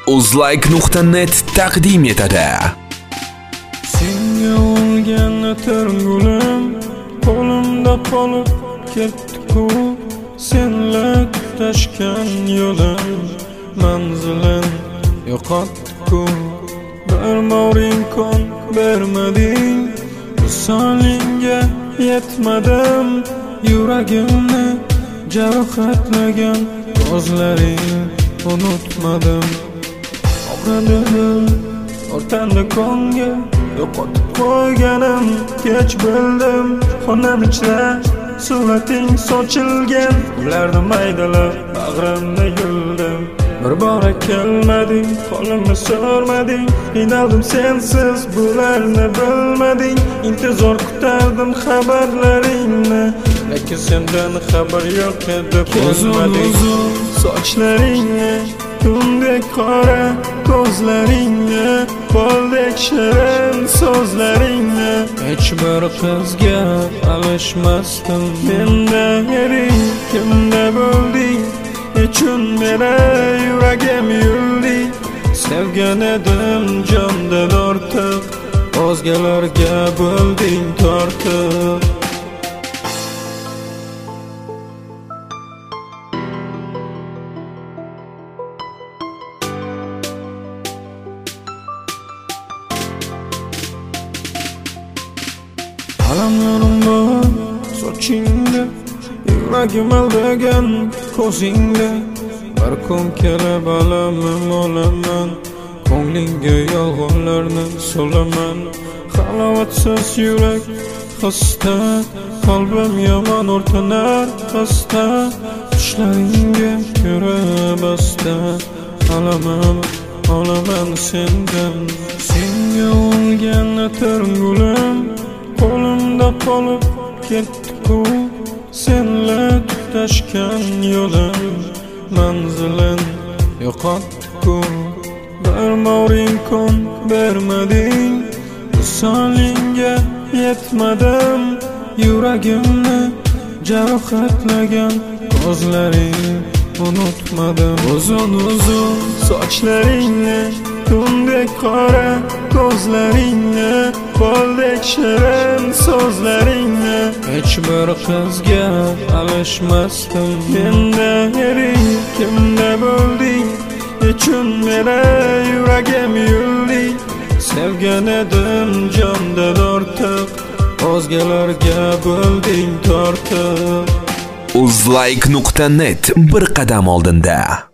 Uzlike.net taqdim etadi. Senga olgan atirgulim qo'limda qolib ketdi-ku, senla tutashgan yo'lim manzilin yo'qotdi-ku. Bir moring kon bermading, visolingga yetmadim, yuragimni jarohatlagan ko'zlaring unutmadim. Og'ridim o'rtanda konga yo'qotib qo'yganim, kech bildim xonam ichra surating sochilgan, ularni maydalab bag'rimda yuldim. Bir bora kelmading, qo'limni so'rmading, qiynaldim sensiz, bularni bilmading. Intizor kutardim xabarlaringni, lekin sendan xabar yo'q edi. Ko'zmading sochlaringni, tundek qora ko'zlaringni, boldek shirin so'zlaringni. Hech bir qizga alishmasdim. Menda eding, kimda bo'lding? Nechun meni yuragim yuldi? Sevgan edim jondan ortiq, o'zgalarga bo'lding tortiq. Alamlarim bor sochingda, yuragim aldagan ko'zingda. Bir kun kelib alamim olaman, ko'nglingga yolg'onlarni solaman. Halovatsiz yurak xasta, qalbim yomon o'rtanar xasta. Tushlaringga ko'ra basta, alamim olaman sendan. Senga olgan atirgulim qo'limda qolib ketdi-ku, senla tutashgan yo'lim manzilin yo'qotdi-ku. Bir moring kon bermading, visolingga yetmadim, yuragimni jarohatlagan ko'zlaring unutmadim. Uzun sochlaringni, tundek qora ko'zlaringni, boldek shirin so'zlaringni. Hech bir qizga alishmasdim. Menda eding, kimda bo'lding? Nechun meni yuragim yuldi? Sevgan edim jondan ortiq, o'zgalarga bo'lding tortiq. Uzlike.net bir qadam oldinda.